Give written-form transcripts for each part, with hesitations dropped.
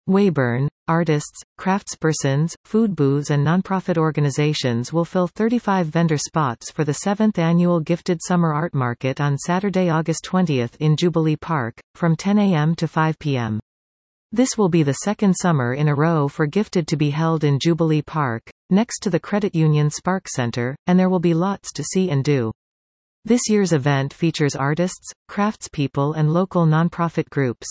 Weyburn, artists, craftspersons, food booths and nonprofit organizations will fill 35 vendor spots for the 7th annual Gifted Summer Art Market on Saturday, August 20 in Jubilee Park, from 10 a.m. to 5 p.m. This will be the second summer in a row for Gifted to be held in Jubilee Park, next to the Credit Union Spark Center, and there will be lots to see and do. This year's event features artists, craftspeople and local nonprofit groups.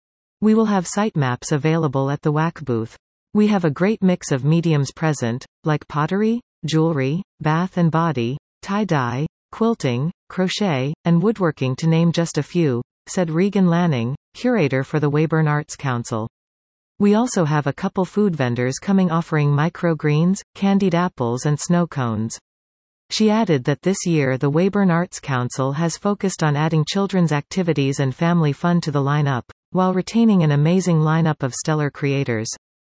We will have site maps available at the WAC booth. We have a great mix of mediums present, like pottery, jewelry, bath and body, tie-dye, quilting, crochet, and woodworking to name just a few, said Regan Lanning, curator for the Weyburn Arts Council. We also have a couple food vendors coming offering microgreens, candied apples and snow cones. She added that this year the Weyburn Arts Council has focused on adding children's activities and family fun to the lineup, while retaining an amazing lineup of stellar creators.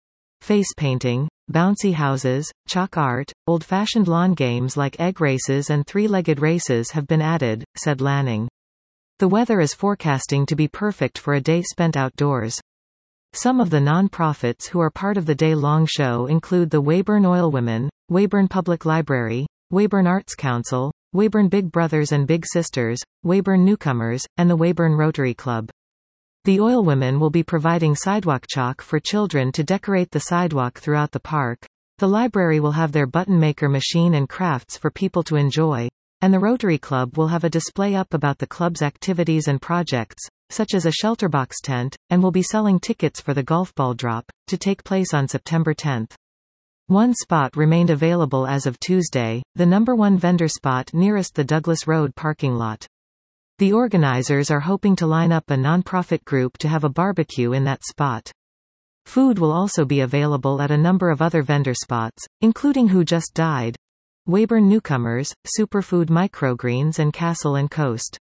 Face painting, bouncy houses, chalk art, old-fashioned lawn games like egg races and three-legged races have been added, said Lanning. The weather is forecasting to be perfect for a day spent outdoors. Some of the non-profits who are part of the day-long show include the Weyburn Oilwomen, Weyburn Public Library, Weyburn Arts Council, Weyburn Big Brothers and Big Sisters, Weyburn Newcomers, and the Weyburn Rotary Club. The Oilwomen will be providing sidewalk chalk for children to decorate the sidewalk throughout the park. The library will have their button maker machine and crafts for people to enjoy, and the Rotary Club will have a display up about the club's activities and projects, such as a shelterbox tent, and will be selling tickets for the golf ball drop, to take place on September 10. One spot remained available as of Tuesday, the number 1 vendor spot nearest the Douglas Road parking lot. The organizers are hoping to line up a nonprofit group to have a barbecue in that spot. Food will also be available at a number of other vendor spots, including Who Just Died, Weyburn Newcomers, Superfood Microgreens and Castle and Coast.